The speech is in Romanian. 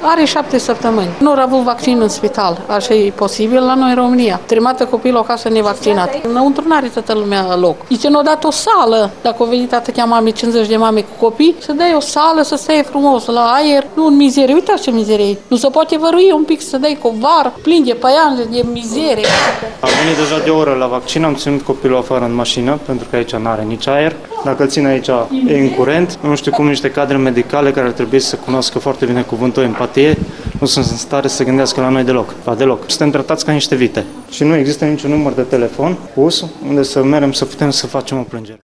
Are 7 săptămâni. Nu au avut vaccin în spital. Așa e posibil la noi în România. Trimată copilul acasă nevaccinat. Înăuntru n-are toată lumea loc. Zice, nu a dat o sală. Dacă au venit atâtea mame, 50 de mame cu copii, să dai o sală, să stai frumos la aer, nu în mizerie. Uitați ce mizerie e. Nu se poate vărui un pic să dai covar, plin de păianje, de mizerie. Am venit deja de o oră la vaccin, am ținut copilul afară în mașină, pentru că aici nu are nici aer. Dacă îl țin aici, e în curent. Nu știu cum niște cadre medicale care ar trebui să cunoască foarte bine cuvântul empatie, nu sunt în stare să se gândească la noi deloc. Deloc. Suntem tratați ca niște vite. Și nu există niciun număr de telefon pus unde să mergem să putem să facem o plângere.